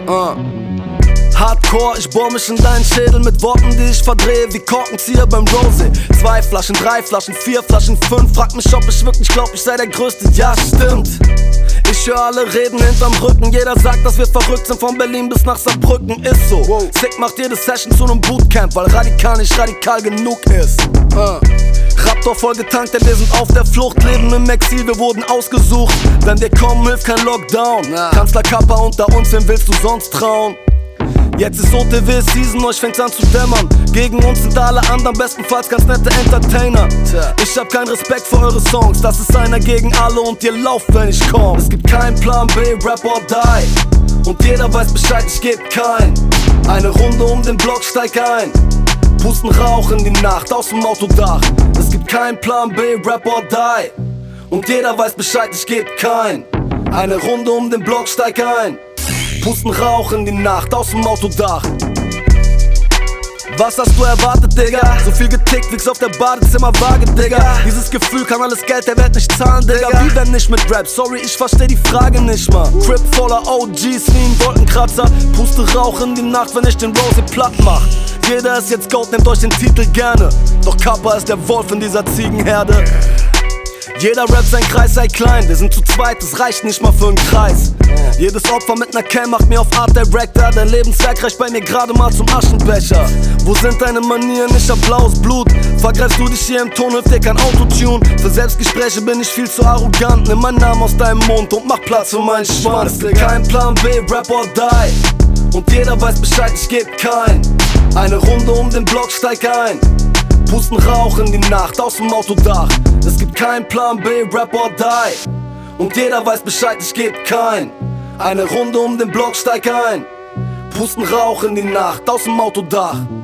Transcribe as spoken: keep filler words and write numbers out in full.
Uh. Hardcore, ich bohr mich in deinen Schädel mit Worten, die ich verdrehe wie Korkenzieher beim Rosé. Zwei Flaschen, drei Flaschen, vier Flaschen, fünf. Frag mich, ob ich wirklich glaub, ich sei der Größte. Ja, stimmt. Ich hör alle reden hinterm Rücken. Jeder sagt, dass wir verrückt sind, von Berlin bis nach Saarbrücken. Ist so. Wow. Sick macht jede Session zu nem Bootcamp, weil radikal nicht radikal genug ist. uh. Raptor voll getankt, denn wir sind auf der Flucht. Leben im Exil, wir wurden ausgesucht. Wenn wir kommen, hilft kein Lockdown. Nah. Kanzler Kappa unter uns, wem willst du sonst trauen? Jetzt ist O T W-Season, euch fängt's an zu dämmern. Gegen uns sind alle anderen bestenfalls ganz nette Entertainer. Ich hab keinen Respekt für eure Songs, das ist einer gegen alle und ihr lauft, wenn ich komm. Es gibt keinen Plan B, Rap or Die. Und jeder weiß Bescheid, ich geb kein. Eine Runde um den Block, steig ein. Pusten Rauch in die Nacht aus dem Autodach. Es gibt keinen Plan B, Rap or Die. Und jeder weiß Bescheid, ich geb kein. Eine Runde um den Block, steig ein. Pusten Rauch in die Nacht aus dem Autodach. Was hast du erwartet, Digga? So viel getickt, wie's auf der Badezimmerwaage, Digga. Dieses Gefühl kann alles Geld der Welt nicht zahlen, Digga. Wie wenn nicht mit Rap? Sorry, ich versteh die Frage nicht mal. Crip voller O Gs wie ein Wolkenkratzer. Puste Rauch in die Nacht, wenn ich den Rosé platt mach. Jeder ist jetzt Goat, nehmt euch den Titel gerne. Doch Kappa ist der Wolf in dieser Ziegenherde. Jeder Rap, sein Kreis sei klein, wir sind zu zweit, es reicht nicht mal für einen Kreis. Jedes Opfer mit ner Cam macht mir auf Art Director. Dein Lebenswerk reicht bei mir gerade mal zum Aschenbecher. Wo sind deine Manieren? Ich hab blaues Blut. Vergreifst du dich hier im Ton, hilft dir kein Autotune. Für Selbstgespräche bin ich viel zu arrogant. Nimm meinen Namen aus deinem Mund und mach Platz für meinen Schwanz. Es gibt keinen Plan B, Rap or Die. Und jeder weiß Bescheid, ich geb kein. Eine Runde um den Block, steig ein. Pusten Rauch in die Nacht aus dem Autodach. Es gibt keinen Plan B, Rap or Die. Und jeder weiß Bescheid, ich geb kein. Eine Runde um den Block, steig ein. Pusten Rauch in die Nacht aus dem Autodach.